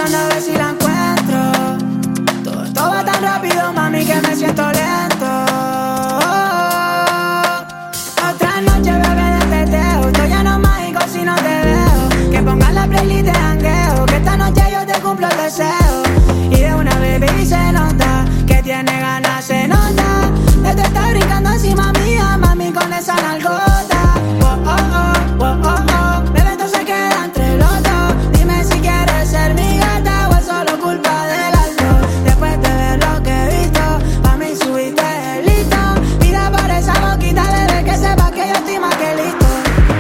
pensando a ver si la encuentro. Todo va tan rápido, mami, que me siento lento. Otra noche, bebé, de teteo. Esto ya no es mágico si no te veo. Que pongas la playlist de jangueo, que esta noche yo te cumplo el deseo. Y de una baby se nota que tiene ganas, se nota. De te está brincando encima mía, mami, con esa nalgota. Oh, oh, oh, oh, oh, oh. Bebé, esto se queda entre los dos. Dime si quieres ser mi gata o es solo culpa del alcohol. Después de ver lo que he visto, pa' mí subiste el listo. Mira por esa boquita, bebé, que sepa que yo estoy más que listo.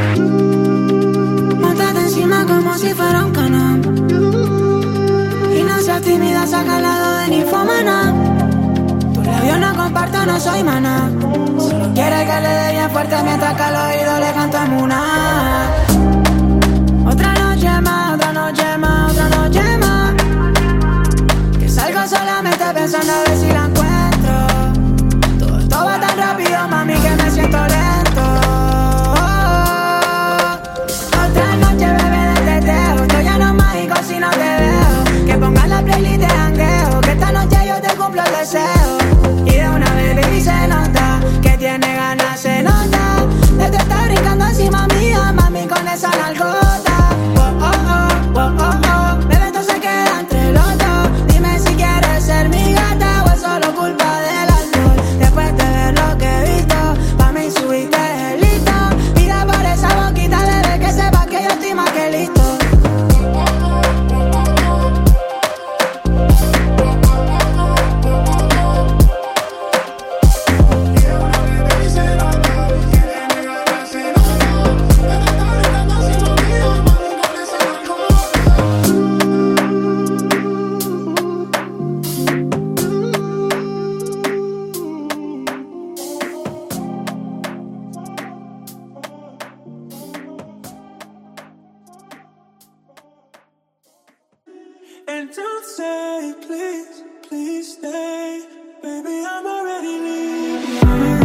Móntate encima como si fuera un canal. Y no seas tímida, saca el lado de ninfómana. Tus labios no comparto, no soy maná. Solo quiere que le dé bien fuerte mientras que al oído le canto en una. Otra noche más, otra noche más, otra noche más. Que salgo solamente pensando a ver si la encuentro. Todo va tan rápido, mami, que me siento lento. Otra noche, bebé, de teteo. Esto ya no es mágico si no te veo. Que pongas la playlist de jangueo, que esta noche yo te cumplo el deseo. Y de una baby se nota que tiene ganas, se nota. De te está brincando encima mía, mami, con esa nalgota. Oh, oh, oh, oh, oh, oh. Bebé, esto se queda entre los dos. Dime si quieres ser mi gata o es solo culpa del alcohol. Después de ver lo que he visto, pa' mí subiste el listo. Mira por esa boquita, bebé, que sepa que yo estoy más que listo. And don't say, please, please stay. Baby, I'm already leaving.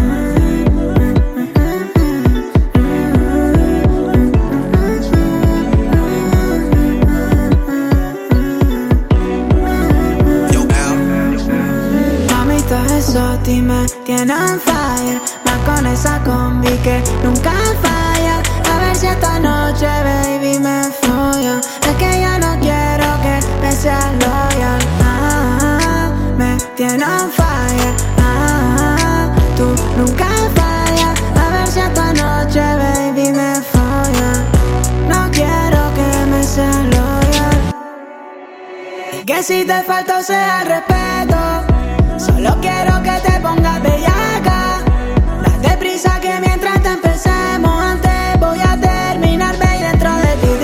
Mami, todos esos me tienen fire. Más con esa combi que nunca falla. A ver si esta noche, baby, me folla. Es que ya no quiero que me seas loyal. Me tienen fire. Tú nunca fallas. A ver si esta noche, baby, me folla. No quiero que me seas loyal. Y que si te falto sea el respeto. Solo quiero que te pongas bellaca. Date prisa que mientras te empecemos antes voy a terminar baby dentro de ti.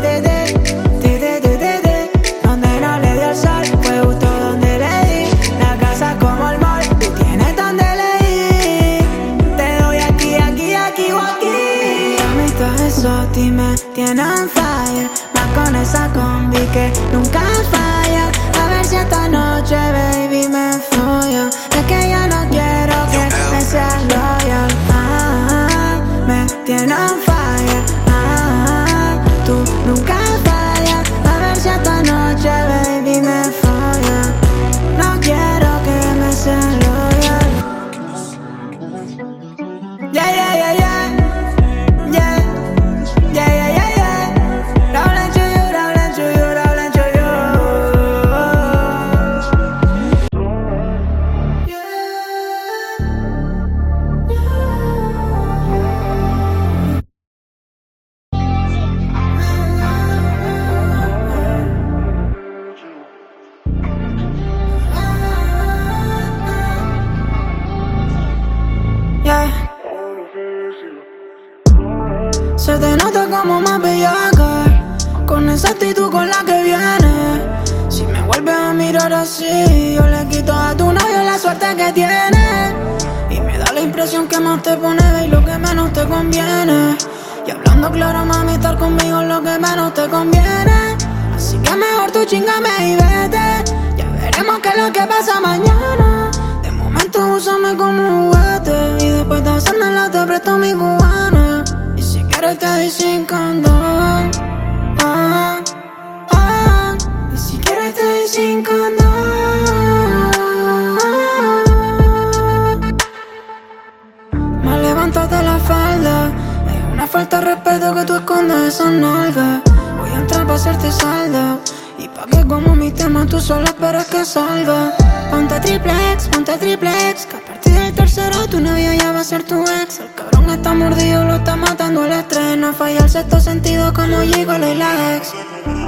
Donde no le dio el sol fue justo donde le di. La casa como el mall, tú tienes donde le di. Te doy aquí, aquí, aquí o aquí. Mami, todos esos me tienen fire. Más con esa combi que nunca falla. A ver si esta noche, baby, me folla. Es que ya no quiero que me seas loyal. Me tienen fire. Tú nunca fallas. A ver si esta noche, baby, me folla. No quiero que me seas loyal. Yeah, yeah, yeah, yeah. Yeah, yeah, yeah, yeah, yeah. Rolling to you, rolling to you, rolling to you. Yeah. Se te nota como más bellaca, con esa actitud con la que viene. Si me vuelves a mirar así, yo le quito a tu novio la suerte que tiene. Y me da la impresión que más te pone y lo que menos te conviene. Y hablando claro, mami, estar conmigo es lo que menos te conviene. Así que mejor tú chingame y vete. Ya veremos qué es lo que pasa mañana. De momento úsame como juguete y después de hacérmela te presto mi cubana. Y si quieres te doy sin condón. Y si quieres sin condón. Me levantas de la falda. Es una falta de respeto que tú escondas esa nalga. Voy a entrar pa' hacerte salda. Y pa' que como mi tema tú solo esperas que salga. Ponte triple X, que a partir del tercero tu novio ya va a ser tu ex. El cabrón está mordido, lo está matando el estrés. No falla el sexto sentido como Gigolo y la ex.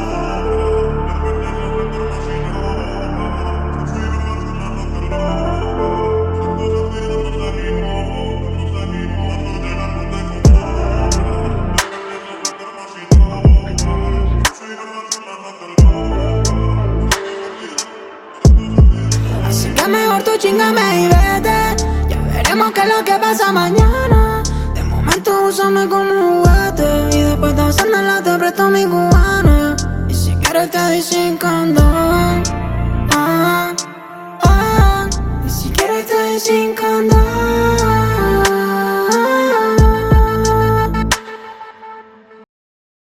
Así que mejor tú chingame y vete. Ya veremos qué es lo que pasa mañana. De momento úsame como un juguete. Y después danzándola te presto mi cubana. Y si quieres te doy sin condón. Ah, ah. Y si quieres te doy sin condón.